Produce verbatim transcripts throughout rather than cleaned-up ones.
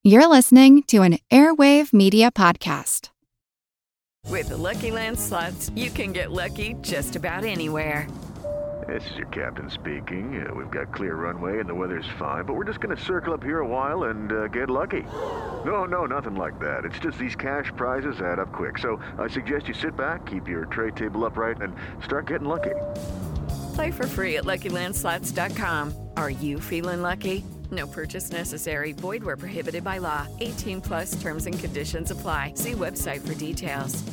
You're listening to an Airwave Media Podcast. With the Lucky Land Slots, you can get lucky just about anywhere. This is your captain speaking. Uh, we've got clear runway and the weather's fine, but we're just going to circle up here a while and uh, get lucky. No, no, nothing like that. It's just these cash prizes add up quick. So I suggest you sit back, keep your tray table upright, and start getting lucky. Play for free at Lucky Land Slots dot com. Are you feeling lucky? No purchase necessary. Void where prohibited by law. eighteen plus terms and conditions apply. See website for details.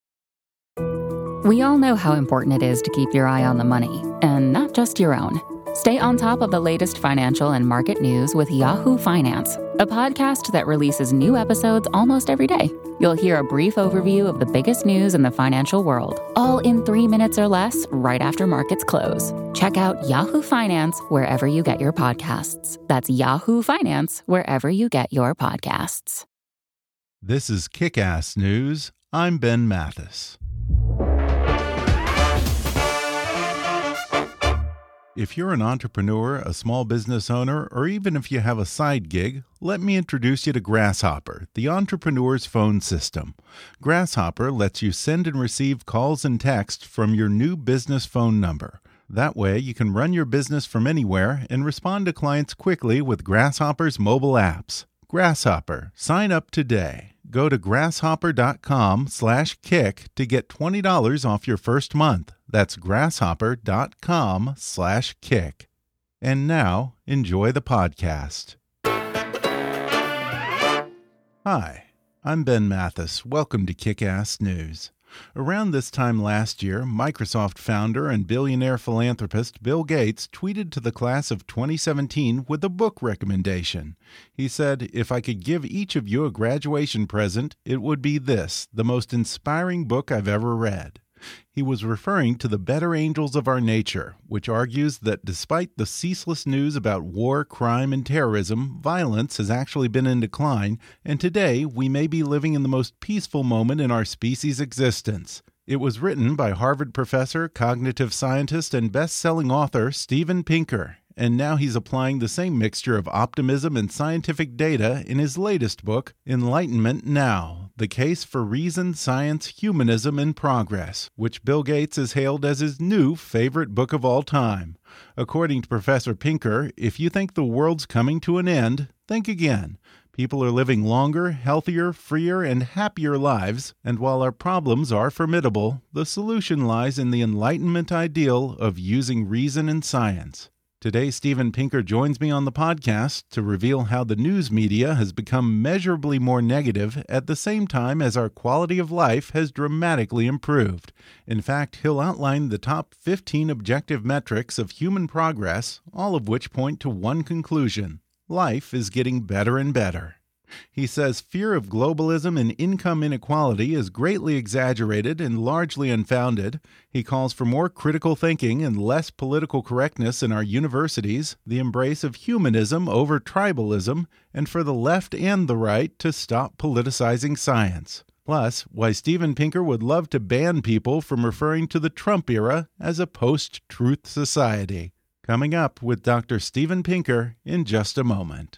We all know how important it is to keep your eye on the money, and not just your own. Stay on top of the latest financial and market news with Yahoo Finance, a podcast that releases new episodes almost every day. You'll hear a brief overview of the biggest news in the financial world, all in three minutes or less, right after markets close. Check out Yahoo Finance wherever you get your podcasts. That's Yahoo Finance wherever you get your podcasts. This is Kick-Ass News. I'm Ben Mathis. If you're an entrepreneur, a small business owner, or even if you have a side gig, let me introduce you to Grasshopper, the entrepreneur's phone system. Grasshopper lets you send and receive calls and texts from your new business phone number. That way, you can run your business from anywhere and respond to clients quickly with Grasshopper's mobile apps. Grasshopper. Sign up today. Go to grasshopper.com slash kick to get twenty dollars off your first month. That's grasshopper.com slash kick. And now, enjoy the podcast. Hi, I'm Ben Mathis. Welcome to Kick-Ass News. Around this time last year, Microsoft founder and billionaire philanthropist Bill Gates tweeted to the class of twenty seventeen with a book recommendation. He said, "If I could give each of you a graduation present, it would be this, the most inspiring book I've ever read." He was referring to The Better Angels of Our Nature, which argues that despite the ceaseless news about war, crime, and terrorism, violence has actually been in decline, and today we may be living in the most peaceful moment in our species' existence. It was written by Harvard professor, cognitive scientist, and best-selling author Steven Pinker, and now he's applying the same mixture of optimism and scientific data in his latest book, Enlightenment Now: The Case for Reason, Science, Humanism, and Progress, which Bill Gates has hailed as his new favorite book of all time. According to Professor Pinker, if you think the world's coming to an end, think again. People are living longer, healthier, freer, and happier lives, and while our problems are formidable, the solution lies in the Enlightenment ideal of using reason and science. Today, Steven Pinker joins me on the podcast to reveal how the news media has become measurably more negative at the same time as our quality of life has dramatically improved. In fact, he'll outline the top fifteen objective metrics of human progress, all of which point to one conclusion: life is getting better and better. He says fear of globalism and income inequality is greatly exaggerated and largely unfounded. He calls for more critical thinking and less political correctness in our universities, the embrace of humanism over tribalism, and for the left and the right to stop politicizing science. Plus, why Steven Pinker would love to ban people from referring to the Trump era as a post-truth society. Coming up with Doctor Steven Pinker in just a moment.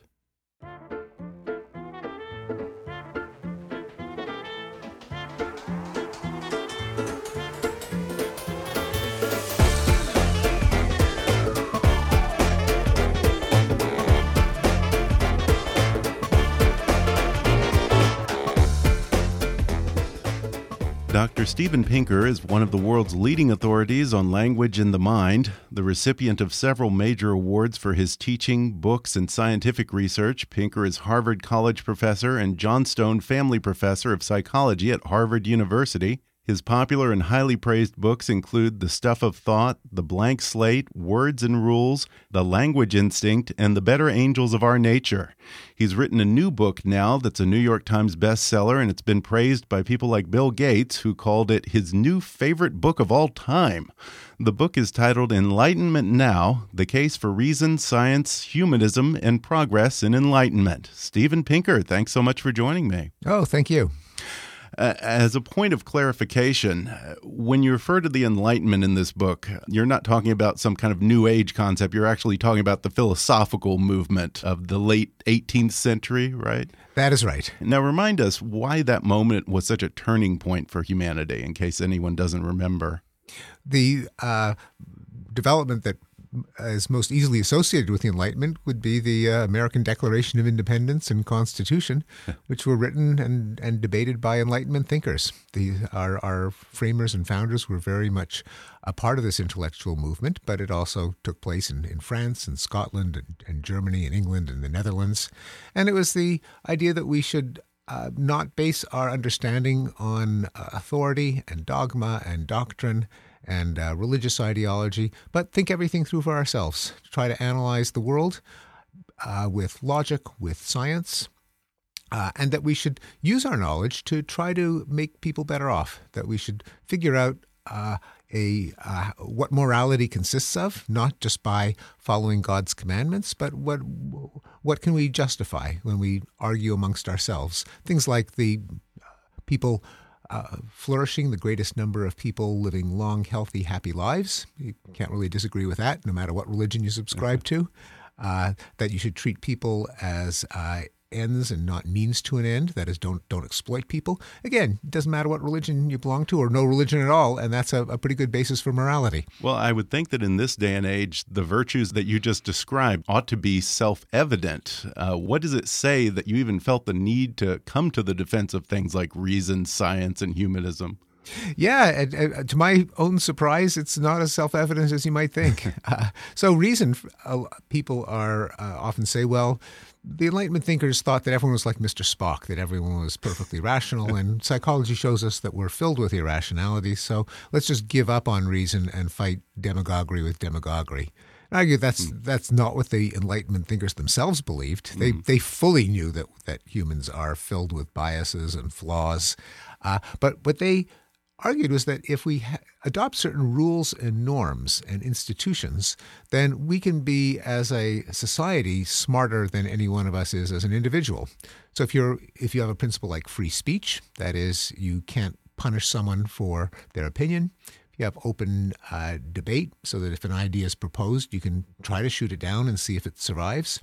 Doctor Steven Pinker is one of the world's leading authorities on language and the mind, the recipient of several major awards for his teaching, books, and scientific research. Pinker is Harvard College professor and Johnstone Family Professor of Psychology at Harvard University. His popular and highly praised books include The Stuff of Thought, The Blank Slate, Words and Rules, The Language Instinct, and The Better Angels of Our Nature. He's written a new book now that's a New York Times bestseller, and it's been praised by people like Bill Gates, who called it his new favorite book of all time. The book is titled Enlightenment Now: The Case for Reason, Science, Humanism, and Progress in Enlightenment. Steven Pinker, thanks so much for joining me. Oh, thank you. Uh, as a point of clarification, when you refer to the Enlightenment in this book, you're not talking about some kind of New Age concept. You're actually talking about the philosophical movement of the late eighteenth century, right? That is right. Now, remind us why that moment was such a turning point for humanity, in case anyone doesn't remember. The uh, development that is most easily associated with the Enlightenment would be the uh, American Declaration of Independence and Constitution, which were written and, and debated by Enlightenment thinkers. The, our, our framers and founders were very much a part of this intellectual movement, but it also took place in, in France and Scotland and, and Germany and England and the Netherlands. And it was the idea that we should uh, not base our understanding on uh, authority and dogma and doctrine and uh, religious ideology, but think everything through for ourselves. Try to analyze the world uh, with logic, with science, uh, and that we should use our knowledge to try to make people better off, that we should figure out uh, a uh, what morality consists of, not just by following God's commandments, but what what can we justify when we argue amongst ourselves. Things like the people Uh, flourishing, the greatest number of people living long, healthy, happy lives. You can't really disagree with that, no matter what religion you subscribe to. Uh, that you should treat people as uh, ends and not means to an end. That is, don't don't exploit people. Again, it doesn't matter what religion you belong to or no religion at all, and that's a, a pretty good basis for morality. Well, I would think that in this day and age, the virtues that you just described ought to be self-evident. Uh, what does it say that you even felt the need to come to the defense of things like reason, science, and humanism? Yeah, and, and to my own surprise, it's not as self-evident as you might think. uh, so reason, uh, people are uh, often say, well, the Enlightenment thinkers thought that everyone was like Mister Spock, that everyone was perfectly rational, and psychology shows us that we're filled with irrationality, so let's just give up on reason and fight demagoguery with demagoguery. I argue that's mm. that's not what the Enlightenment thinkers themselves believed. Mm. They they fully knew that, that humans are filled with biases and flaws, uh, but what they argued was that if we ha- adopt certain rules and norms and institutions, then we can be, as a society, smarter than any one of us is as an individual. So if you're if you have a principle like free speech, that is, you can't punish someone for their opinion. If you have open uh, debate, so that if an idea is proposed, you can try to shoot it down and see if it survives.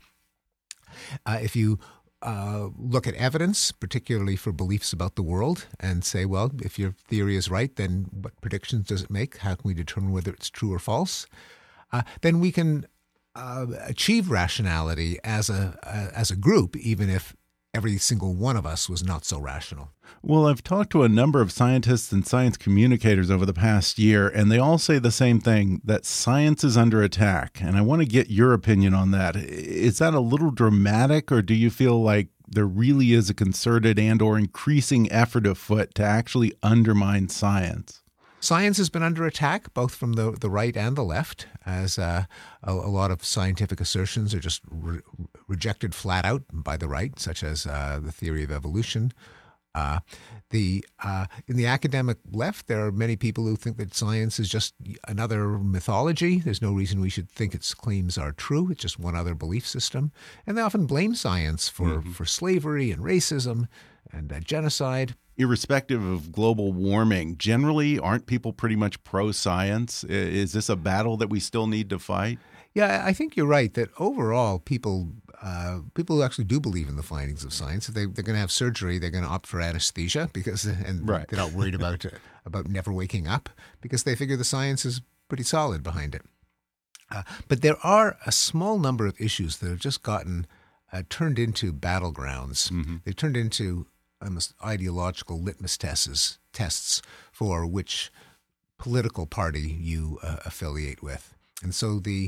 Uh, if you Uh, look at evidence, particularly for beliefs about the world, and say, well, if your theory is right, then what predictions does it make? How can we determine whether it's true or false? Uh, then we can uh, achieve rationality as a uh, as a group, even if every single one of us was not so rational. Well, I've talked to a number of scientists and science communicators over the past year, and they all say the same thing, that science is under attack. And I want to get your opinion on that. Is that a little dramatic, or do you feel like there really is a concerted and or increasing effort afoot to actually undermine science? Science has been under attack, both from the, the right and the left, as uh, a, a lot of scientific assertions are just re rejected flat out by the right, such as uh, the theory of evolution. Uh, the uh, in the academic left, there are many people who think that science is just another mythology. There's no reason we should think its claims are true. It's just one other belief system. And they often blame science for, mm-hmm. for slavery and racism and uh, genocide. Irrespective of global warming, generally, aren't people pretty much pro-science? Is this a battle that we still need to fight? Yeah, I think you're right that overall people uh, people who actually do believe in the findings of science, if they, they're going to have surgery, they're going to opt for anesthesia because and right. they're not worried about uh, about never waking up because they figure the science is pretty solid behind it. Uh, but there are a small number of issues that have just gotten uh, turned into battlegrounds. Mm-hmm. They've turned into almost ideological litmus tests tests for which political party you uh, affiliate with. And so the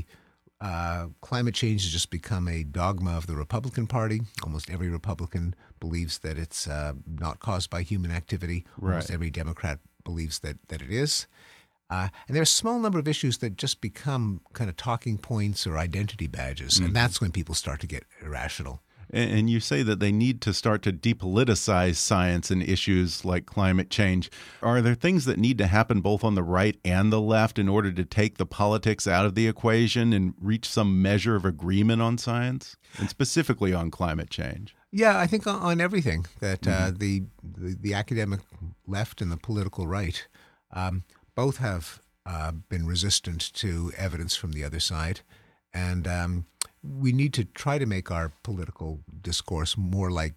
uh, climate change has just become a dogma of the Republican Party. Almost every Republican believes that it's uh, not caused by human activity. Right. Almost every Democrat believes that, that it is. Uh, and there's a small number of issues that just become kind of talking points or identity badges. Mm-hmm. And that's when people start to get irrational. And you say that they need to start to depoliticize science and issues like climate change. Are there things that need to happen both on the right and the left in order to take the politics out of the equation and reach some measure of agreement on science, and specifically on climate change? Yeah, I think on, on everything that Mm-hmm. uh, the, the the academic left and the political right um, both have uh, been resistant to evidence from the other side, and um, we need to try to make our political discourse more like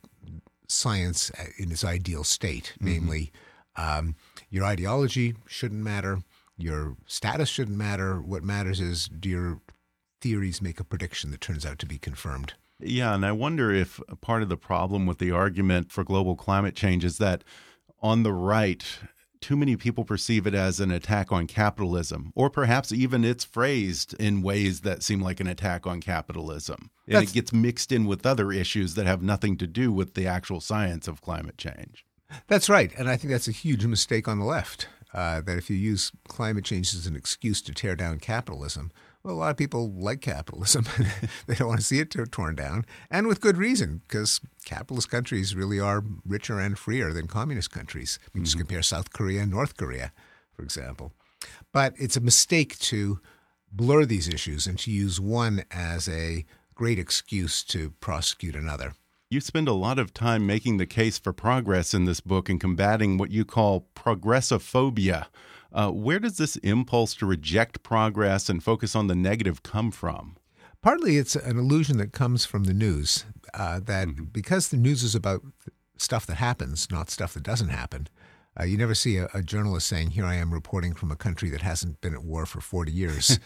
science in its ideal state, mm-hmm. namely, um, your ideology shouldn't matter, your status shouldn't matter. What matters is, do your theories make a prediction that turns out to be confirmed? Yeah, and I wonder if part of the problem with the argument for global climate change is that on the right, too many people perceive it as an attack on capitalism, or perhaps even it's phrased in ways that seem like an attack on capitalism. And That's, it gets mixed in with other issues that have nothing to do with the actual science of climate change. That's right. And I think that's a huge mistake on the left, uh, that if you use climate change as an excuse to tear down capitalism, well, a lot of people like capitalism. They don't want to see it torn down, and with good reason, because capitalist countries really are richer and freer than communist countries. We mm-hmm. just compare South Korea and North Korea, for example. But it's a mistake to blur these issues and to use one as a great excuse to prosecute another. You spend a lot of time making the case for progress in this book and combating what you call progressophobia. Uh, where does this impulse to reject progress and focus on the negative come from? Partly it's an illusion that comes from the news, uh, that mm-hmm. because the news is about stuff that happens, not stuff that doesn't happen. Uh, you never see a, a journalist saying, here I am reporting from a country that hasn't been at war for forty years,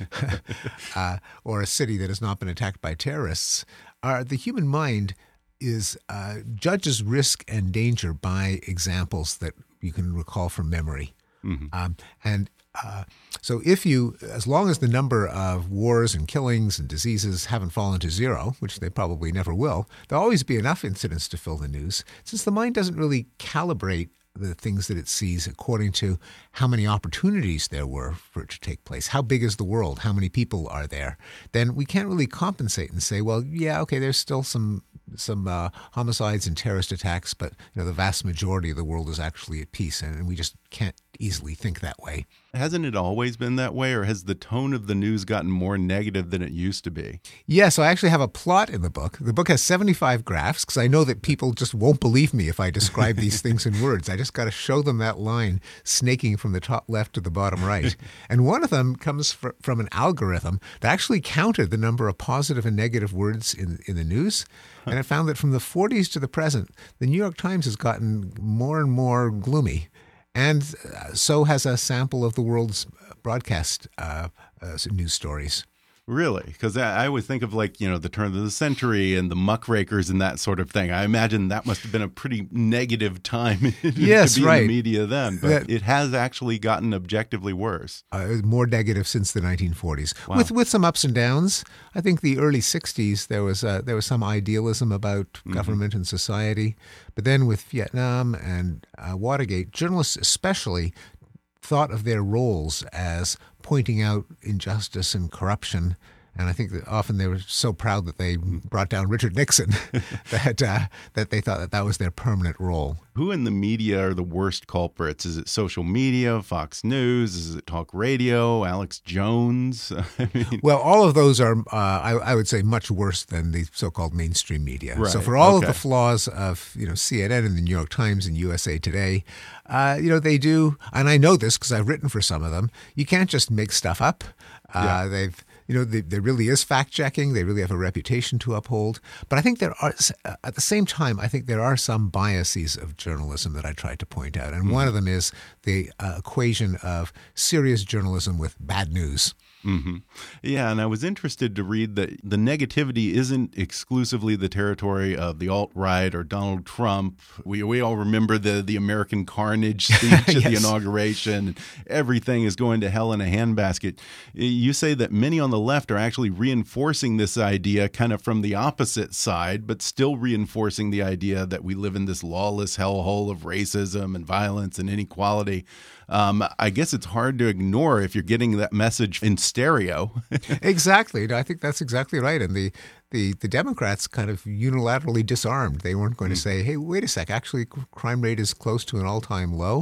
uh, or a city that has not been attacked by terrorists. Uh, the human mind is uh, judges risk and danger by examples that you can recall from memory. Mm-hmm. Um, and uh, so if you, as long as the number of wars and killings and diseases haven't fallen to zero, which they probably never will, there'll always be enough incidents to fill the news, since the mind doesn't really calibrate the things that it sees according to how many opportunities there were for it to take place. How big is the world? How many people are there? Then we can't really compensate and say, well, yeah, okay, there's still some some uh, homicides and terrorist attacks, but you know the vast majority of the world is actually at peace, and we just can't easily think that way. Hasn't it always been that way, or has the tone of the news gotten more negative than it used to be? Yeah, so I actually have a plot in the book. The book has seventy-five graphs because I know that people just won't believe me if I describe these things in words. I just got to show them that line snaking from the top left to the bottom right. And one of them comes fr from an algorithm that actually counted the number of positive and negative words in, in the news. And it found that from the forties to the present, the New York Times has gotten more and more gloomy. And so has a sample of the world's broadcast uh, uh, news stories. Really? Because I would think of, like, you know, the turn of the century and the muckrakers and that sort of thing. I imagine that must have been a pretty negative time yes, to be right. in the media then. But that, it has actually gotten objectively worse. Uh, more negative since the nineteen forties, wow. with with some ups and downs. I think the early sixties there was uh, there was some idealism about mm-hmm. government and society, but then with Vietnam and uh, Watergate, journalists especially thought of their roles as pointing out injustice and corruption. And I think that often they were so proud that they brought down Richard Nixon that uh, that they thought that that was their permanent role. Who in the media are the worst culprits? Is it social media, Fox News? Is it talk radio, Alex Jones? I mean, well, all of those are, uh, I, I would say, much worse than the so-called mainstream media. Right. So for all okay. of the flaws of you know C N N and the New York Times and U S A Today, uh, you know they do, and I know this because I've written for some of them. You can't just make stuff up. Uh, yeah. They've You know, they, there really is fact-checking. They really have a reputation to uphold. But I think there are, at the same time, I think there are some biases of journalism that I tried to point out. And mm-hmm. one of them is the uh, equation of serious journalism with bad news. Mm-hmm. Yeah, and I was interested to read that the negativity isn't exclusively the territory of the alt-right or Donald Trump. We we all remember the the American carnage speech at yes. the inauguration. Everything is going to hell in a handbasket. You say that many on the left are actually reinforcing this idea kind of from the opposite side, but still reinforcing the idea that we live in this lawless hellhole of racism and violence and inequality. Um, I guess it's hard to ignore if you're getting that message in stereo. Exactly. I think that's exactly right. And the, the, the Democrats kind of unilaterally disarmed. They weren't going to say, hey, wait a sec, actually crime rate is close to an all-time low.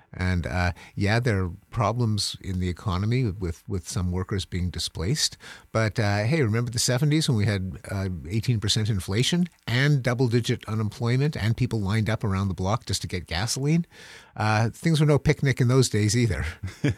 And uh, yeah, there are problems in the economy with, with some workers being displaced. But uh, hey, remember the seventies when we had uh, eighteen percent inflation and double-digit unemployment and people lined up around the block just to get gasoline? Uh, things were no picnic in those days either.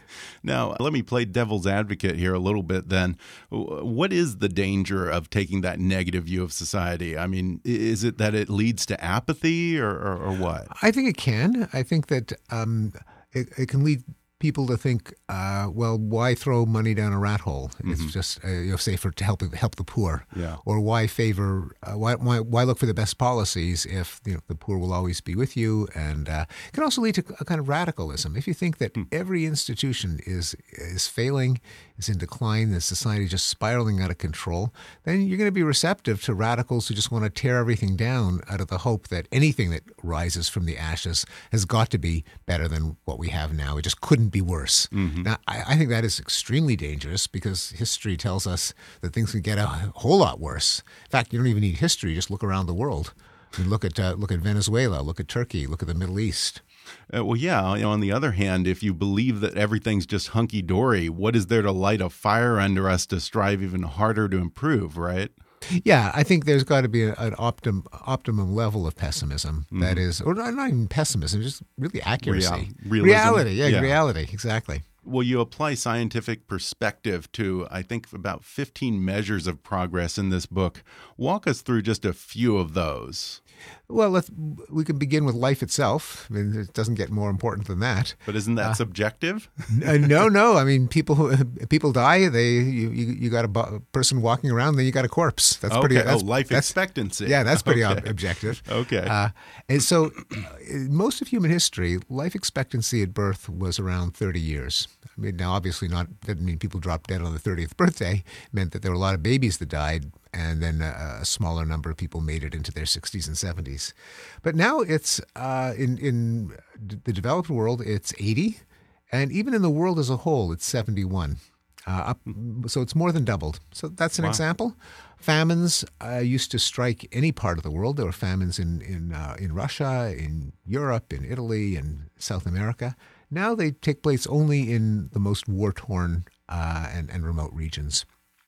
Now, let me play devil's advocate here a little bit then. What is the danger of taking that negative view of society? I mean, is it that it leads to apathy or, or, or what? I think it can. I think that um, it, it can lead people to think, uh, well, why throw money down a rat hole? It's mm-hmm. just uh, you know, safer to help help the poor. Yeah. Or why favor? Uh, why, why why look for the best policies if you know the poor will always be with you? And uh, it can also lead to a kind of radicalism. If you think that mm. every institution is is failing, is in decline, the society just spiraling out of control, then you're going to be receptive to radicals who just want to tear everything down out of the hope that anything that rises from the ashes has got to be better than what we have now. It just couldn't be worse. Mm-hmm. Now, I, I think that is extremely dangerous because history tells us that things can get a whole lot worse. In fact, you don't even need history. Just look around the world. I mean, look at uh, look at Venezuela, look at Turkey, look at the Middle East. Uh, well, yeah. You know, on the other hand, if you believe that everything's just hunky-dory, what is there to light a fire under us to strive even harder to improve, right? Yeah, I think there's got to be a, an optim, optimum level of pessimism. Mm-hmm. That is, or not, not even pessimism, just really accuracy. Real, reality, yeah, yeah, reality, exactly. Well, you apply scientific perspective to, I think, about fifteen measures of progress in this book. Walk us through just a few of those. Well, let's, we can begin with life itself. I mean, it doesn't get more important than that. But isn't that uh, subjective? no, no. I mean, people people die. They you you, you got a, a person walking around, then you got a corpse. That's okay. pretty. That's, oh, life that's, expectancy. Yeah, that's pretty okay. ob- objective. Okay. Uh, and so, in most of human history, life expectancy at birth was around thirty years. I mean, now obviously not didn't mean people dropped dead on the thirtieth birthday. It meant that there were a lot of babies that died, and then a, a smaller number of people made it into their sixties and seventies. But now it's uh, in in the developed world, it's eighty, and even in the world as a whole, it's seventy-one. Uh, up, so it's more than doubled. So that's an wow. example. Famines uh, used to strike any part of the world. There were famines in in uh, in Russia, in Europe, in Italy, in South America. Now they take place only in the most war-torn uh, and, and remote regions.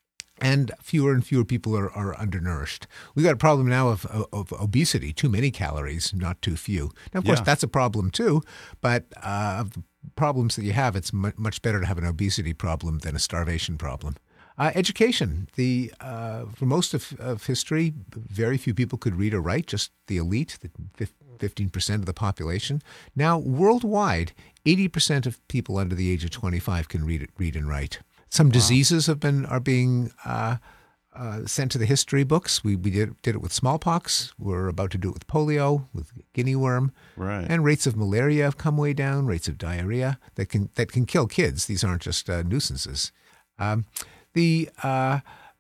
And fewer and fewer people are, are undernourished. We've got a problem now of, of, of obesity, too many calories, not too few. Now, of course, yeah. that's a problem too, but uh, of the problems that you have, it's m- much better to have an obesity problem than a starvation problem. Uh, education. The uh, for most of, of history, very few people could read or write, just the elite, the fifteen percent of the population. Now, worldwide, eighty percent of people under the age of twenty-five can read, read and write. Some wow. diseases have been are being uh, uh, sent to the history books. We we did, did it with smallpox. We're about to do it with polio, with guinea worm. Right. And rates of malaria have come way down. Rates of diarrhea that can that can kill kids. These aren't just uh, nuisances. Um, the uh,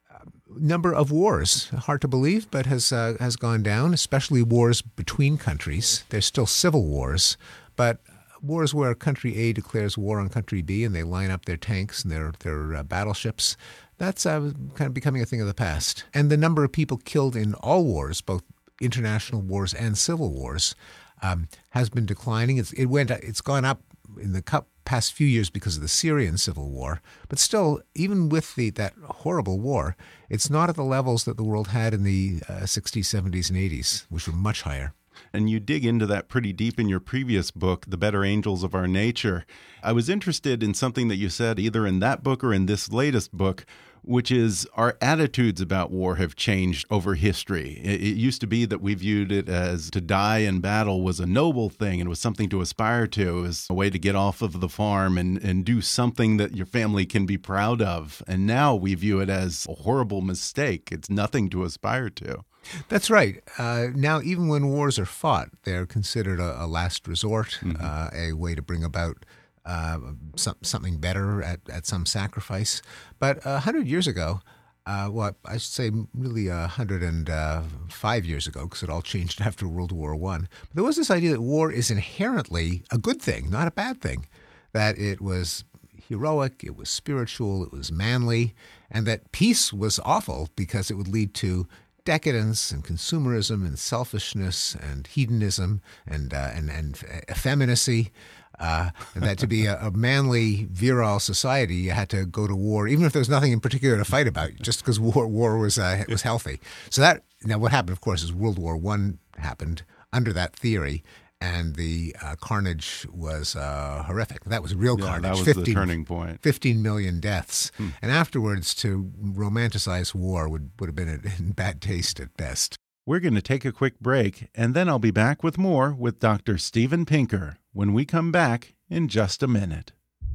number of wars, hard to believe, but has uh, has gone down. Especially wars between countries. There's still civil wars, but wars where country A declares war on country B and they line up their tanks and their their uh, battleships, that's uh, kind of becoming a thing of the past. And the number of people killed in all wars, both international wars and civil wars, um, has been declining. It's it went it's gone up in the past few years because of the Syrian civil war, but still, even with the that horrible war, it's not at the levels that the world had in the uh, sixties, seventies, and eighties, which were much higher. And you dig into that pretty deep in your previous book, The Better Angels of Our Nature. I was interested in something that you said either in that book or in this latest book, which is our attitudes about war have changed over history. It, it used to be that we viewed it as to die in battle was a noble thing and was something to aspire to. It was a way to get off of the farm and, and do something that your family can be proud of. And now we view it as a horrible mistake. It's nothing to aspire to. That's right. Uh, now, even when wars are fought, they're considered a, a last resort, mm-hmm. uh, a way to bring about uh, some, something better at, at some sacrifice. But a hundred years ago, uh, well, I should say really a hundred and uh, five years ago, because it all changed after World War One. But there was this idea that war is inherently a good thing, not a bad thing. That it was heroic, it was spiritual, it was manly, and that peace was awful because it would lead to decadence and consumerism and selfishness and hedonism and uh, and, and effeminacy. Uh, and that to be a, a manly, virile society, you had to go to war, even if there was nothing in particular to fight about, just because war war was uh, was healthy. So that now what happened, of course, is World War One happened under that theory, and the uh, carnage was uh, horrific. That was real yeah, carnage. That was fifteen, the turning point. fifteen million deaths. Hmm. And afterwards, to romanticize war would, would have been in bad taste at best. We're going to take a quick break, and then I'll be back with more with Doctor Steven Pinker when we come back in just a minute.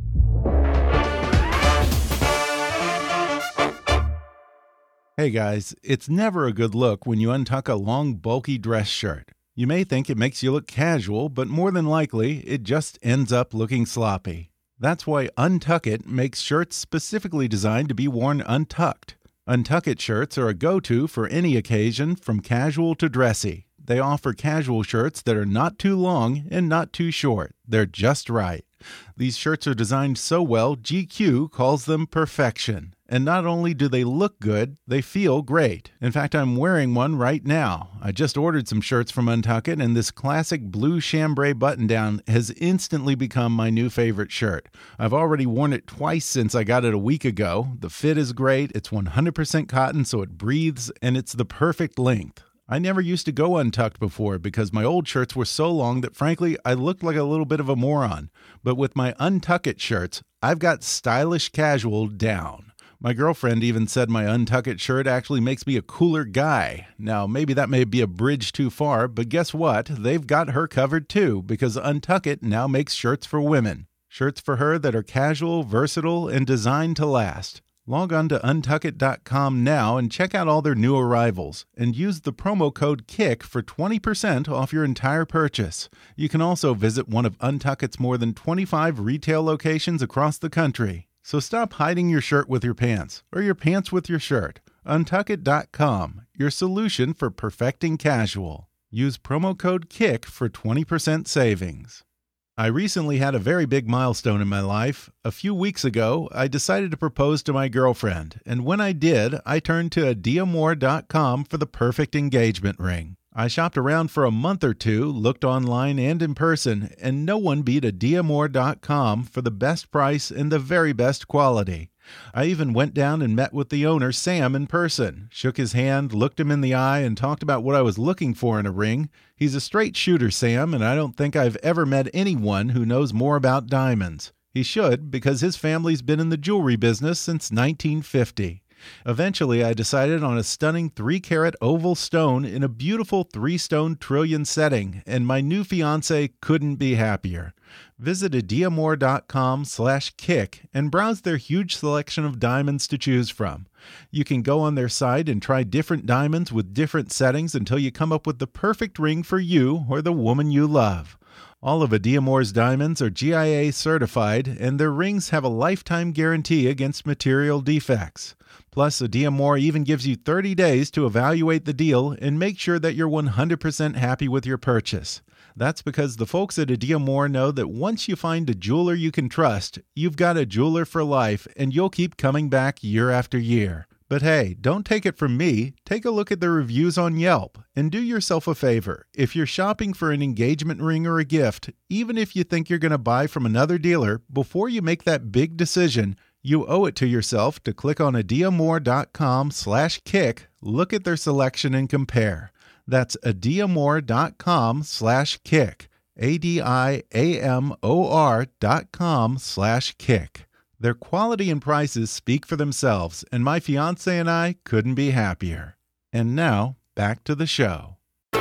Hey guys, it's never a good look when you untuck a long, bulky dress shirt. You may think it makes you look casual, but more than likely, it just ends up looking sloppy. That's why Untuck It makes shirts specifically designed to be worn untucked. Untuck It shirts are a go-to for any occasion, from casual to dressy. They offer casual shirts that are not too long and not too short. They're just right. These shirts are designed so well, G Q calls them perfection. And not only do they look good, they feel great. In fact, I'm wearing one right now. I just ordered some shirts from Untuck It, and this classic blue chambray button-down has instantly become my new favorite shirt. I've already worn it twice since I got it a week ago. The fit is great, it's one hundred percent cotton, so it breathes, and it's the perfect length. I never used to go untucked before because my old shirts were so long that, frankly, I looked like a little bit of a moron. But with my Untuck It shirts, I've got stylish casual down. My girlfriend even said my Untuck It shirt actually makes me a cooler guy. Now, maybe that may be a bridge too far, but guess what? They've got her covered too, because Untuck It now makes shirts for women. Shirts for her that are casual, versatile, and designed to last. Log on to untuck it dot com now and check out all their new arrivals, and use the promo code KICK for twenty percent off your entire purchase. You can also visit one of Untuck It's more than twenty-five retail locations across the country. So stop hiding your shirt with your pants, or your pants with your shirt. untuck it dot com, your solution for perfecting casual. Use promo code KICK for twenty percent savings. I recently had a very big milestone in my life. A few weeks ago, I decided to propose to my girlfriend, and when I did, I turned to adiamor dot com for the perfect engagement ring. I shopped around for a month or two, looked online and in person, and no one beat adiamor dot com for the best price and the very best quality. I even went down and met with the owner, Sam, in person, shook his hand, looked him in the eye, and talked about what I was looking for in a ring. He's a straight shooter, Sam, and I don't think I've ever met anyone who knows more about diamonds. He should, because his family's been in the jewelry business since nineteen fifty. Eventually, I decided on a stunning three-carat oval stone in a beautiful three-stone trillion setting, and my new fiancé couldn't be happier. Visit adiamor dot com slash kick and browse their huge selection of diamonds to choose from. You can go on their site and try different diamonds with different settings until you come up with the perfect ring for you or the woman you love. All of Adiamor's diamonds are G I A certified, and their rings have a lifetime guarantee against material defects. Plus, Adiamor even gives you thirty days to evaluate the deal and make sure that you're one hundred percent happy with your purchase. That's because the folks at Adiamor know that once you find a jeweler you can trust, you've got a jeweler for life, and you'll keep coming back year after year. But hey, don't take it from me. Take a look at the reviews on Yelp, and do yourself a favor. If you're shopping for an engagement ring or a gift, even if you think you're going to buy from another dealer, before you make that big decision, you owe it to yourself to click on adiamor dot com slash kick, look at their selection, and compare. That's adiamor dot com slash kick, A D I A M O R dot com slash kick. Their quality and prices speak for themselves, and my fiancé and I couldn't be happier. And now, back to the show.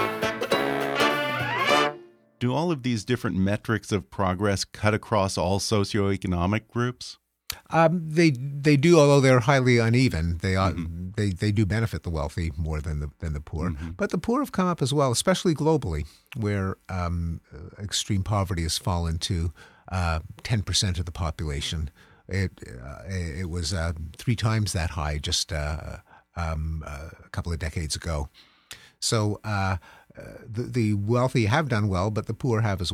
Do all of these different metrics of progress cut across all socioeconomic groups? Um, they they do, although they're highly uneven. They are, mm-hmm. they they do benefit the wealthy more than the than the poor. Mm-hmm. But the poor have come up as well, especially globally, where um, extreme poverty has fallen to uh, ten percent of the population. It uh, it was uh, three times that high just uh, um, uh, a couple of decades ago. So uh, the, the wealthy have done well, but the poor have as well.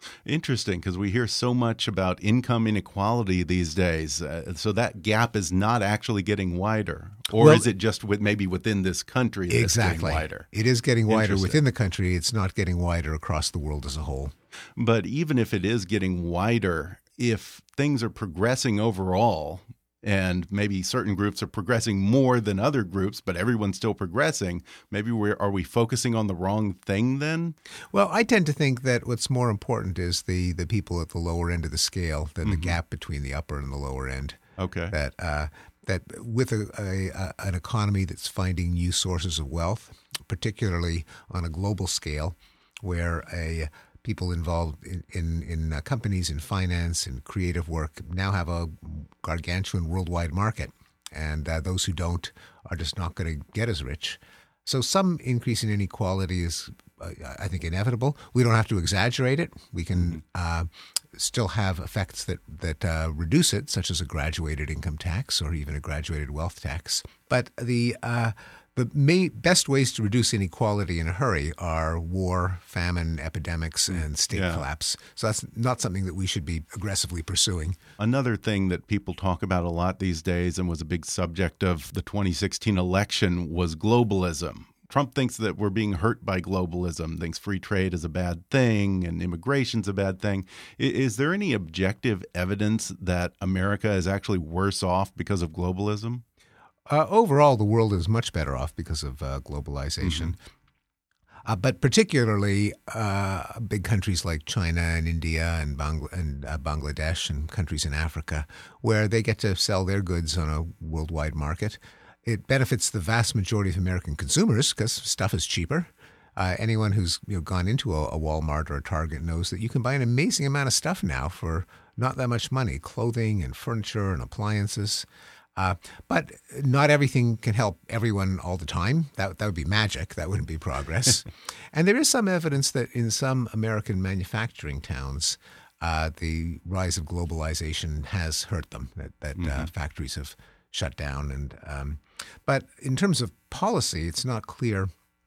Interesting, because we hear so much about income inequality these days. Uh, so that gap is not actually getting wider, or well, is it just with maybe within this country that's exactly. getting wider? It is getting wider within the country. It's not getting wider across the world as a whole. But even if it is getting wider, if things are progressing overall, and maybe certain groups are progressing more than other groups, but everyone's still progressing, maybe we're, are we focusing on the wrong thing then? Well, I tend to think that what's more important is the, the people at the lower end of the scale than mm-hmm. the gap between the upper and the lower end. Okay. That uh, that with a, a, a, an economy that's finding new sources of wealth, particularly on a global scale, where a people involved in, in, in uh, companies, in finance, in creative work now have a gargantuan worldwide market. And uh, those who don't are just not going to get as rich. So some increase in inequality is, uh, I think, inevitable. We don't have to exaggerate it. We can uh, still have effects that, that uh, reduce it, such as a graduated income tax or even a graduated wealth tax. But the uh, The may, best ways to reduce inequality in a hurry are war, famine, epidemics, and state yeah. collapse. So that's not something that we should be aggressively pursuing. Another thing that people talk about a lot these days and was a big subject of the twenty sixteen election was globalism. Trump thinks that we're being hurt by globalism, thinks free trade is a bad thing and immigration's a bad thing. Is there any objective evidence that America is actually worse off because of globalism? Uh, overall, the world is much better off because of uh, globalization. Mm-hmm. uh, but particularly uh, big countries like China and India and, Bangl- and uh, Bangladesh and countries in Africa, where they get to sell their goods on a worldwide market. It benefits the vast majority of American consumers because stuff is cheaper. Uh, anyone who's you know, gone into a, a Walmart or a Target knows that you can buy an amazing amount of stuff now for not that much money, clothing and furniture and appliances. Uh, but not everything can help everyone all the time. That that would be magic. That wouldn't be progress. And there is some evidence that in some American manufacturing towns, uh, the rise of globalization has hurt them, that, that mm-hmm. uh, factories have shut down. And um, But in terms of policy, it's not clear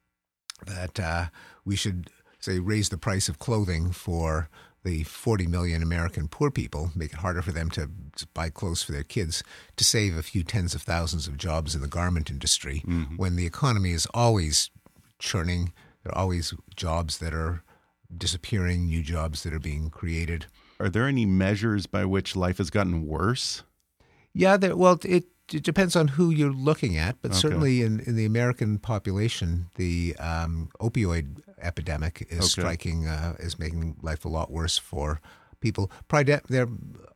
that uh, we should, say, raise the price of clothing for the forty million American poor people, make it harder for them to, to buy clothes for their kids, to save a few tens of thousands of jobs in the garment industry, mm-hmm. when the economy is always churning. There are always jobs that are disappearing, new jobs that are being created. Are there any measures by which life has gotten worse? Yeah, there, well, it, it depends on who you're looking at, but okay. certainly in, in the American population, the um, opioid epidemic is okay. striking, uh, is making life a lot worse for people. They're,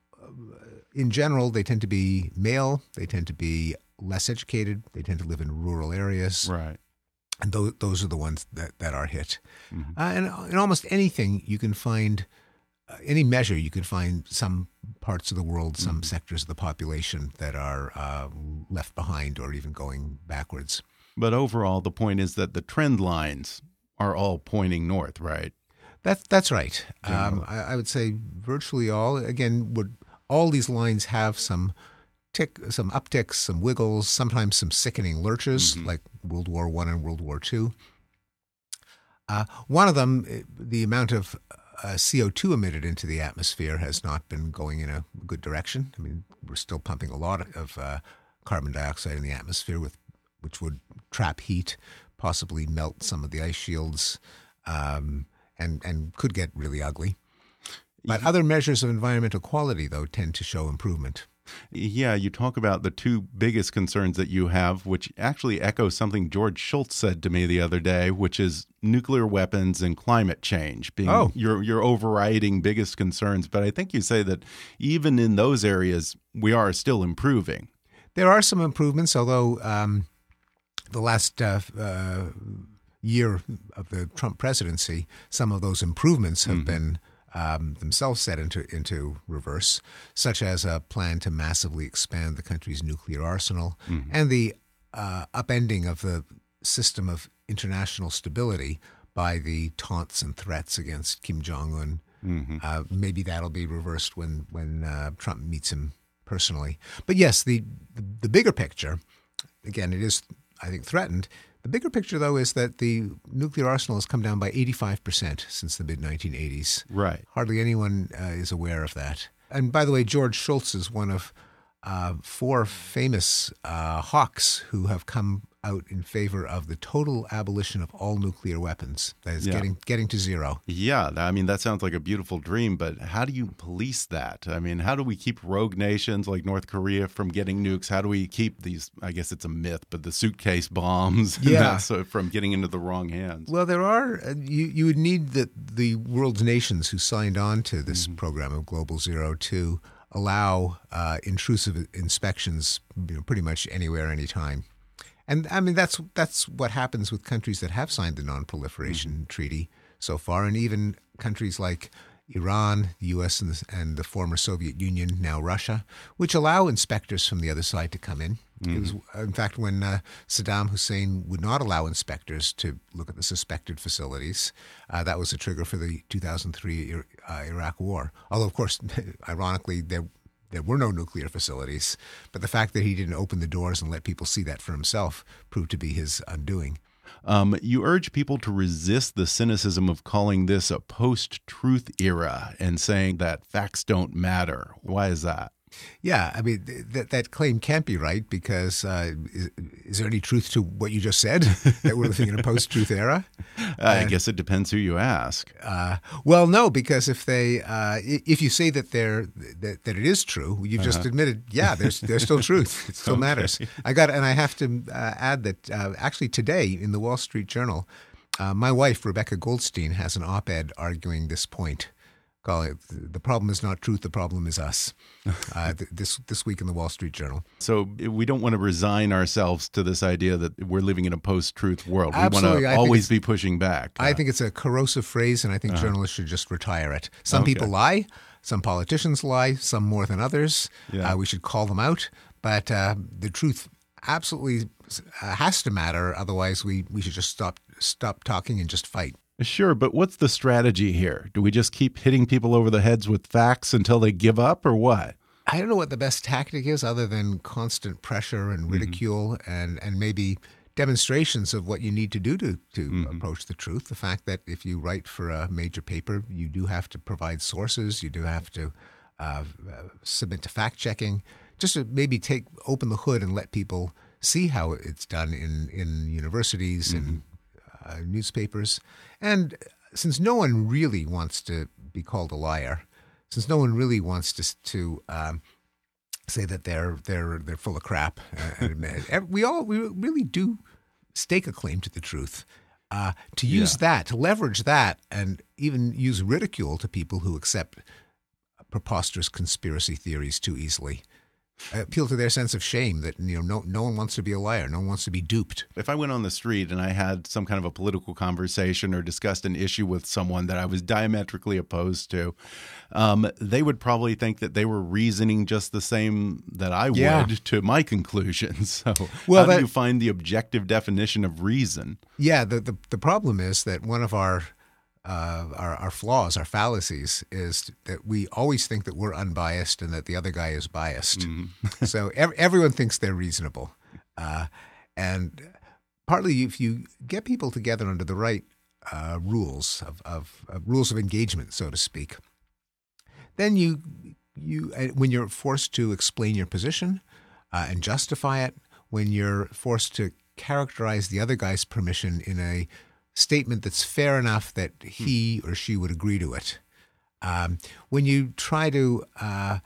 in general, they tend to be male, they tend to be less educated, they tend to live in rural areas. Right. And those, those are the ones that, that are hit. Mm-hmm. Uh, and in almost anything, you can find, uh, any measure, you can find some parts of the world, some mm-hmm. sectors of the population that are uh, left behind or even going backwards. But overall, the point is that the trend lines are all pointing north, right? That's that's right. Um, I, I would say virtually all. Again, would all these lines have some tick, some upticks, some wiggles, sometimes some sickening lurches, mm-hmm. like World War One and World War Two. Uh, one of them, the amount of uh, C O two emitted into the atmosphere has not been going in a good direction. I mean, we're still pumping a lot of uh, carbon dioxide in the atmosphere, with which would trap heat, possibly melt some of the ice shields, um, and, and could get really ugly. But other measures of environmental quality, though, tend to show improvement. Yeah, you talk about the two biggest concerns that you have, which actually echoes something George Shultz said to me the other day, which is nuclear weapons and climate change being oh. your, your overriding biggest concerns. But I think you say that even in those areas, we are still improving. There are some improvements, although um, the last uh, uh, year of the Trump presidency, some of those improvements have mm-hmm. been um, themselves set into into reverse, such as a plan to massively expand the country's nuclear arsenal mm-hmm. and the uh, upending of the system of international stability by the taunts and threats against Kim Jong-un. Mm-hmm. Uh, maybe that'll be reversed when, when uh, Trump meets him personally. But yes, the, the the bigger picture, again, it is, I think, threatened, The bigger picture, though, is that the nuclear arsenal has come down by eighty-five percent since the mid nineteen eighties. Right. Hardly anyone uh, is aware of that. And by the way, George Shultz is one of uh, four famous uh, hawks who have come out in favor of the total abolition of all nuclear weapons. That is Yeah. getting getting to zero. Yeah, I mean, that sounds like a beautiful dream, but how do you police that? I mean, how do we keep rogue nations like North Korea from getting nukes? How do we keep these, I guess it's a myth, but the suitcase bombs and Yeah. that, so from getting into the wrong hands? Well, there are, uh, you, you would need the, the world's nations who signed on to this Mm-hmm. program of Global Zero to allow uh, intrusive inspections, you know, pretty much anywhere, anytime. And I mean, that's that's what happens with countries that have signed the Non-Proliferation Mm-hmm. Treaty so far, and even countries like Iran, the U S, and the, and the former Soviet Union, now Russia, which allow inspectors from the other side to come in. Mm-hmm. It was, in fact, when uh, Saddam Hussein would not allow inspectors to look at the suspected facilities, uh, that was a trigger for the two thousand three uh, Iraq War. Although, of course, ironically, there There were no nuclear facilities, but the fact that he didn't open the doors and let people see that for himself proved to be his undoing. Um, you urge people to resist the cynicism of calling this a post-truth era and saying that facts don't matter. Why is that? Yeah, I mean, th that that claim can't be right because uh, is, is there any truth to what you just said, that we're living in a post-truth era? I guess it depends who you ask. Uh, well, no, because if they, uh, if you say that they're that, that it is true, you've just Uh-huh. admitted, yeah, there's there's still truth. It still Okay. matters. I got, and I have to uh, add that uh, actually today in the Wall Street Journal, uh, my wife Rebecca Goldstein has an op-ed arguing this point. Call it "The Problem Is Not Truth. The Problem Is Us." Uh, th this this week in the Wall Street Journal. So we don't want to resign ourselves to this idea that we're living in a post-truth world. We Absolutely. want I to think always it's- be pushing back. I think it's a corrosive phrase, and I think journalists should just retire it. Some Okay. people lie, some politicians lie, some more than others. Yeah. Uh, we should call them out, but uh, the truth absolutely uh, has to matter. Otherwise, we, we should just stop stop talking and just fight. Sure, but what's the strategy here? Do we just keep hitting people over the heads with facts until they give up, or what? I don't know what the best tactic is other than constant pressure and ridicule and, and maybe demonstrations of what you need to do to, to Mm-hmm. approach the truth. The fact that if you write for a major paper, you do have to provide sources, you do have to uh, uh, submit to fact-checking, just to maybe take open the hood and let people see how it's done in, in universities and uh, newspapers. And since no one really wants to be called a liar, since no one really wants to to um, say that they're they're they're full of crap, uh, and admit it, we all we really do stake a claim to the truth. Uh, to use Yeah. that, to leverage that, and even use ridicule to people who accept preposterous conspiracy theories too easily. Appeal to their sense of shame that you know no no one wants to be a liar, no one wants to be duped. If I went on the street and I had some kind of a political conversation or discussed an issue with someone that I was diametrically opposed to, um, they would probably think that they were reasoning just the same that I Yeah. would to my conclusions. So Well, how that- do you find the objective definition of reason? Yeah, the, the the problem is that one of our uh, our our flaws, our fallacies, is that we always think that we're unbiased and that the other guy is biased. So ev everyone thinks they're reasonable, uh, and partly if you get people together under the right uh, rules of, of, of rules of engagement, so to speak, then you you uh, when you're forced to explain your position uh, and justify it, when you're forced to characterize the other guy's permission in a statement that's fair enough that he or she would agree to it. Um, when you try to uh,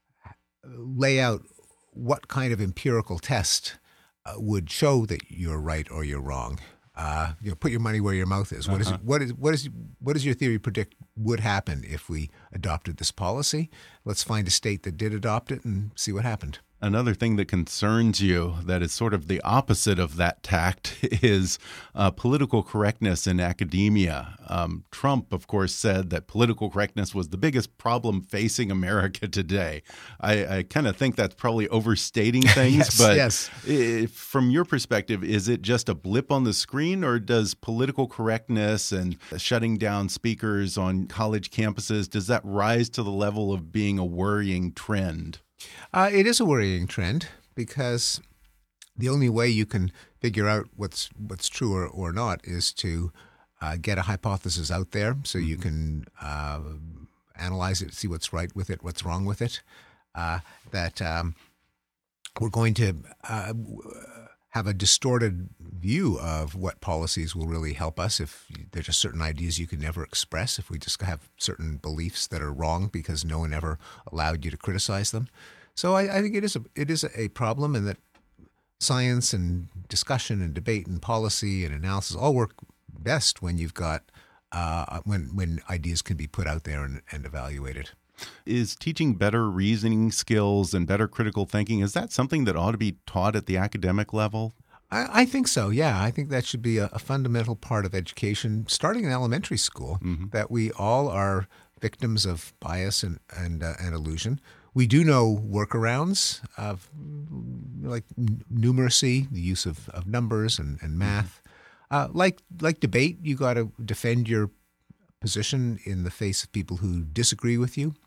lay out what kind of empirical test uh, would show that you're right or you're wrong, uh, you know, put your money where your mouth is. What is Uh-huh. what is what is what does your theory predict would happen if we adopted this policy? Let's find a state that did adopt it and see what happened. Another thing that concerns you that is sort of the opposite of that tact is uh, political correctness in academia. Um, Trump, of course, said that political correctness was the biggest problem facing America today. I, I kind of think that's probably overstating things, Yes, but yes. i- from your perspective, is it just a blip on the screen, or does political correctness and shutting down speakers on college campuses, does that rise to the level of being a worrying trend? Uh, it is a worrying trend because the only way you can figure out what's what's true or, or not is to uh, get a hypothesis out there so you can uh, analyze it, see what's right with it, what's wrong with it. Uh, that um, we're going to uh, have a distorted view of what policies will really help us if there's just certain ideas you can never express, if we just have certain beliefs that are wrong because no one ever allowed you to criticize them. So I, I think it is a, it is a problem, and that science and discussion and debate and policy and analysis all work best when you've got uh, when when ideas can be put out there and, and evaluated. Is teaching better reasoning skills and better critical thinking, is that something that ought to be taught at the academic level? I, I think so, yeah. I think that should be a, a fundamental part of education, starting in elementary school, mm-hmm. that we all are victims of bias and, and, uh, and illusion. We do know workarounds of like numeracy, the use of, of numbers and, and math. Mm-hmm. Uh, like like debate, you got to defend your position in the face of people who disagree with you.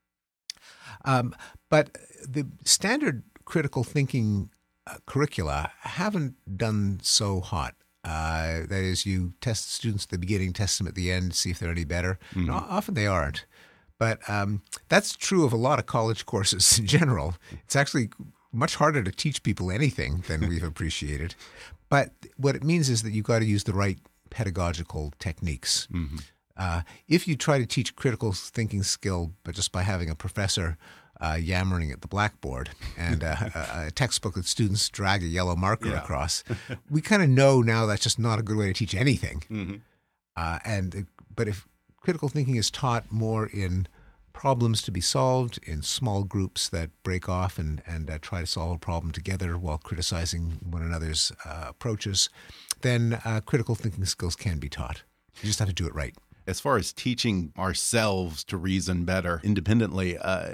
Um, but the standard critical thinking uh, curricula haven't done so hot. Uh, that is, you test students at the beginning, test them at the end, see if they're any better. Mm-hmm. And often they aren't. But um, that's true of a lot of college courses in general. It's actually much harder to teach people anything than we've appreciated. But what it means is that you've got to use the right pedagogical techniques. Mm-hmm. Uh, if you try to teach critical thinking skill but just by having a professor uh, yammering at the blackboard and uh, a, a textbook that students drag a yellow marker yeah. across, we kind of know now that's just not a good way to teach anything. Mm-hmm. Uh, and but if critical thinking is taught more in problems to be solved in small groups that break off and, and uh, try to solve a problem together while criticizing one another's uh, approaches, then uh, critical thinking skills can be taught. You just have to do it right. As far as teaching ourselves to reason better independently, uh,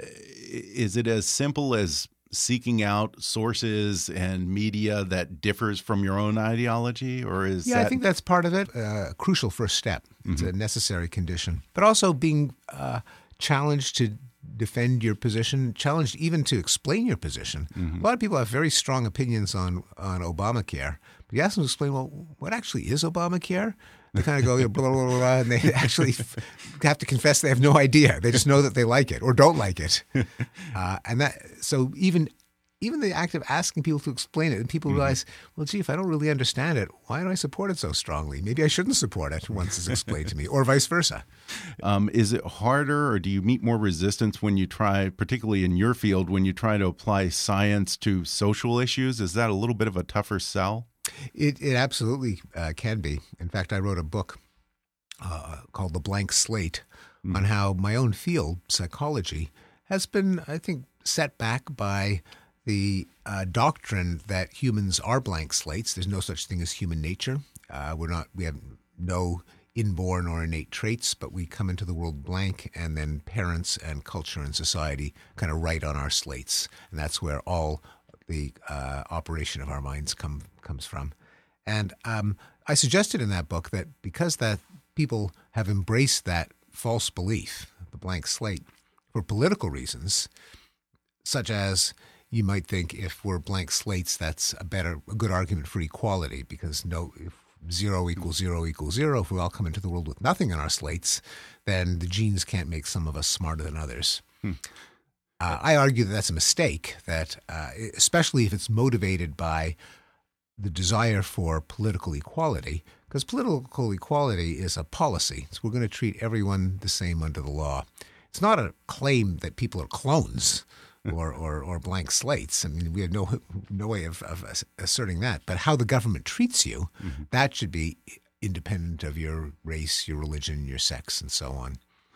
is it as simple as seeking out sources and media that differs from your own ideology, or is yeah, that... I think that's part of it. Uh, a crucial first step. It's mm-hmm. a necessary condition. But also being uh, challenged to defend your position, challenged even to explain your position. Mm-hmm. A lot of people have very strong opinions on, on Obamacare. But you ask them to explain, well, what actually is Obamacare? They kind of go, you know, blah, blah, blah, blah, and they actually have to confess they have no idea. They just know that they like it or don't like it. Uh, and that, so even even the act of asking people to explain it, and people mm-hmm. realize, well, gee, if I don't really understand it, why do I support it so strongly? Maybe I shouldn't support it once it's explained to me, or vice versa. Um, is it harder, or do you meet more resistance when you try, particularly in your field, when you try to apply science to social issues? Is that a little bit of a tougher sell? It, it absolutely uh, can be. In fact, I wrote a book uh, called The Blank Slate mm. on how my own field, psychology, has been, I think, set back by the uh, doctrine that humans are blank slates. There's no such thing as human nature. Uh, we're not. We have no inborn or innate traits, but we come into the world blank, and then parents and culture and society kind of write on our slates, and that's where all the uh, operation of our minds come comes from. And um, I suggested in that book that because that people have embraced that false belief, the blank slate, for political reasons, such as you might think if we're blank slates, that's a better, a good argument for equality, because no, if zero equals zero equals zero, if we all come into the world with nothing on our slates, then the genes can't make some of us smarter than others. Hmm. Uh, I argue that that's a mistake, that uh, especially if it's motivated by the desire for political equality, because political equality is a policy. So we're going to treat everyone the same under the law. It's not a claim that people are clones or, or, or blank slates. I mean, we have no no way of, of asserting that. But how the government treats you, mm-hmm. that should be independent of your race, your religion, your sex, and so on.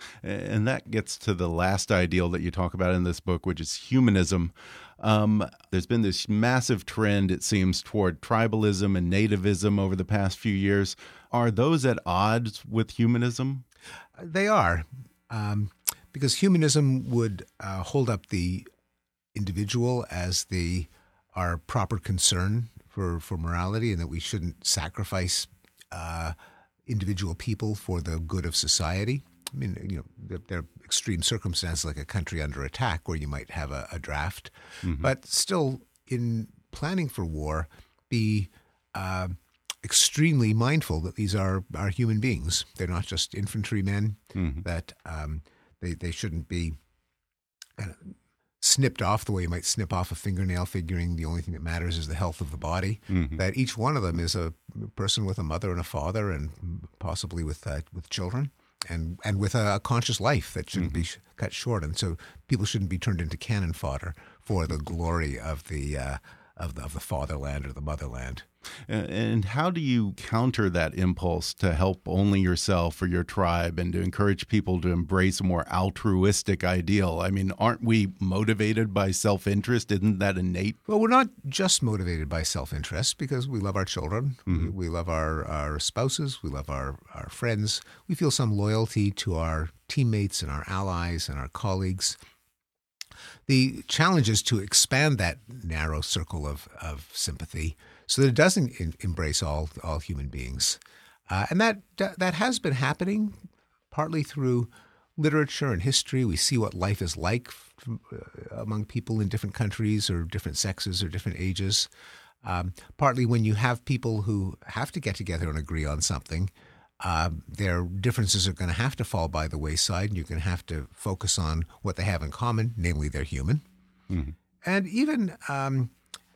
And that gets to the last ideal that you talk about in this book, which is humanism. Um, there's been this massive trend, it seems, toward tribalism and nativism over the past few years. Are those at odds with humanism? They are, um, because humanism would uh, hold up the individual as the our proper concern for, for morality, and that we shouldn't sacrifice uh, individual people for the good of society. I mean, you know, there, there are extreme circumstances like a country under attack where you might have a, a draft, mm-hmm. but still in planning for war, be uh, extremely mindful that these are, are human beings. They're not just infantrymen, mm-hmm. that um, they, they shouldn't be uh, snipped off the way you might snip off a fingernail, figuring the only thing that matters is the health of the body. Mm-hmm. That each one of them is a person with a mother and a father, and possibly with uh, with children, and and with a, a conscious life that shouldn't mm-hmm. be sh- cut short. And so people shouldn't be turned into cannon fodder for the glory of the uh, of the of the fatherland or the motherland. And how do you counter that impulse to help only yourself or your tribe, and to encourage people to embrace a more altruistic ideal? I mean, aren't we motivated by self-interest? Isn't that innate? Well, we're not just motivated by self-interest, because we love our children, mm-hmm. we, we love our, our spouses, we love our, our friends. We feel some loyalty to our teammates and our allies and our colleagues. The challenge is to expand that narrow circle of, of sympathy so that it doesn't in, embrace all all human beings. Uh, and that that has been happening partly through literature and history. We see what life is like from, uh, among people in different countries or different sexes or different ages. Um, partly when you have people who have to get together and agree on something, uh, their differences are going to have to fall by the wayside, and you're going to have to focus on what they have in common, namely they're human. Mm-hmm. And even um,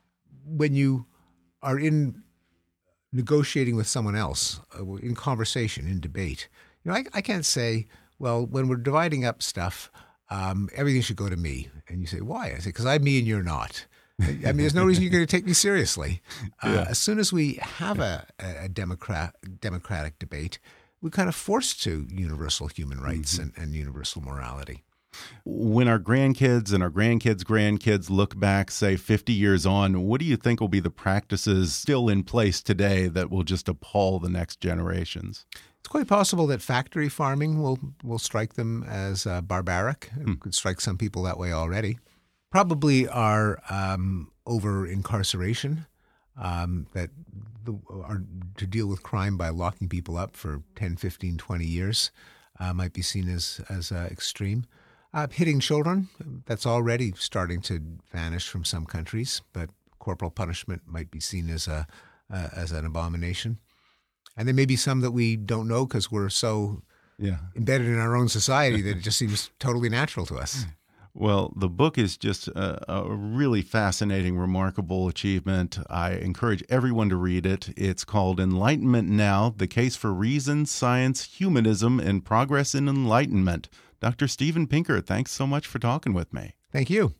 when you are in negotiating with someone else, uh, in conversation, in debate, you know, I, I can't say, well, when we're dividing up stuff, um, everything should go to me. And you say, why? I say, because I'm me and you're not. I mean, there's no reason you're going to take me seriously. Uh, yeah. As soon as we have a, a democrat, democratic debate, we're kind of forced to universal human rights mm-hmm. and, and universal morality. When our grandkids and our grandkids' grandkids look back, say, fifty years on, what do you think will be the practices still in place today that will just appall the next generations? It's quite possible that factory farming will, will strike them as uh, barbaric. It hmm. could strike some people that way already. Probably our um, over-incarceration, um, that the, our, to deal with crime by locking people up for ten, fifteen, twenty years uh, might be seen as, as uh, extreme. Uh, hitting children, that's already starting to vanish from some countries, but corporal punishment might be seen as a uh, as an abomination. And there may be some that we don't know because we're so yeah. embedded in our own society that it just seems totally natural to us. Well, the book is just a, a really fascinating, remarkable achievement. I encourage everyone to read it. It's called Enlightenment Now, The Case for Reason, Science, Humanism, and Progress in Enlightenment. Doctor Steven Pinker, thanks so much for talking with me. Thank you.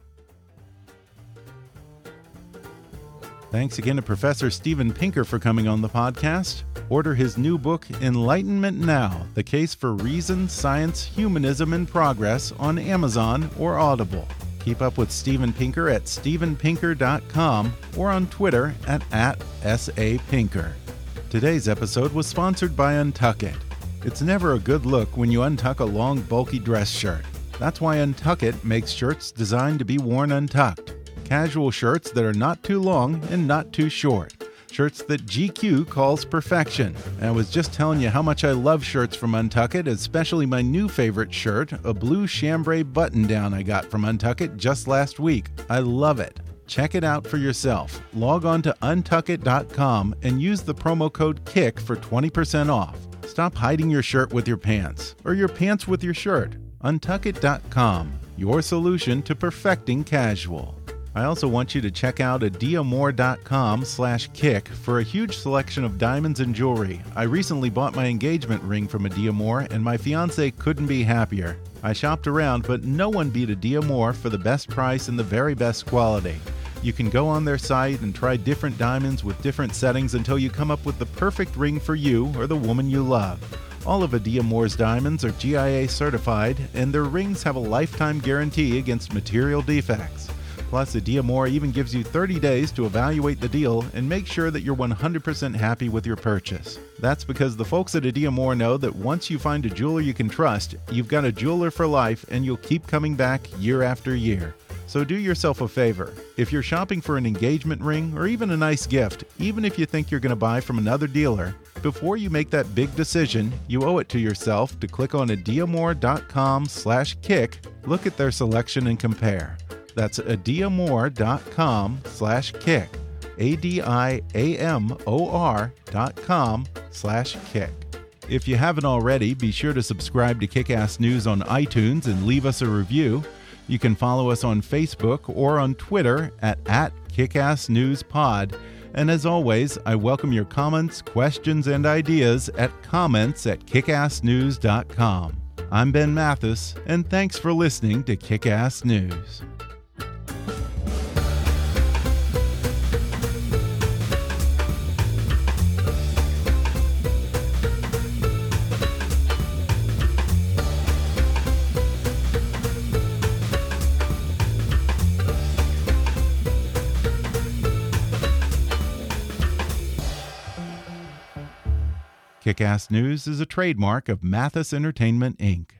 Thanks again to Professor Steven Pinker for coming on the podcast. Order his new book, Enlightenment Now, The Case for Reason, Science, Humanism, and Progress on Amazon or Audible. Keep up with Steven Pinker at steven pinker dot com or on Twitter at, at S A Pinker. Today's episode was sponsored by Untuck It. It's never a good look when you untuck a long, bulky dress shirt. That's why Untuck It makes shirts designed to be worn untucked. Casual shirts that are not too long and not too short. Shirts that G Q calls perfection. And I was just telling you how much I love shirts from Untuck It, especially my new favorite shirt, a blue chambray button-down I got from Untuck It just last week. I love it. Check it out for yourself. Log on to untuck it dot com and use the promo code KICK for twenty percent off. Stop hiding your shirt with your pants, or your pants with your shirt. untuck it dot com, your solution to perfecting casual. I also want you to check out adiamore dot com slash kick for a huge selection of diamonds and jewelry. I recently bought my engagement ring from Adiamore, and my fiancé couldn't be happier. I shopped around, but no one beat Adiamore for the best price and the very best quality. You can go on their site and try different diamonds with different settings until you come up with the perfect ring for you or the woman you love. All of Adiamore's diamonds are G I A certified, and their rings have a lifetime guarantee against material defects. Plus, Adiamore even gives you thirty days to evaluate the deal and make sure that you're one hundred percent happy with your purchase. That's because the folks at Adiamore know that once you find a jeweler you can trust, you've got a jeweler for life, and you'll keep coming back year after year. So do yourself a favor. If you're shopping for an engagement ring or even a nice gift, even if you think you're going to buy from another dealer, before you make that big decision, you owe it to yourself to click on adiamore dot com slash kick, look at their selection and compare. That's adiamor.com slash kick. A-D-I-A-M-O-R dot com slash kick. If you haven't already, be sure to subscribe to Kick-Ass News on iTunes and leave us a review. You can follow us on Facebook or on Twitter at, at KickassNewsPod. And as always, I welcome your comments, questions, and ideas at comments at kickass news dot com. I'm Ben Mathis, and thanks for listening to Kick-Ass News. Kick-Ass News is a trademark of Mathis Entertainment, Incorporated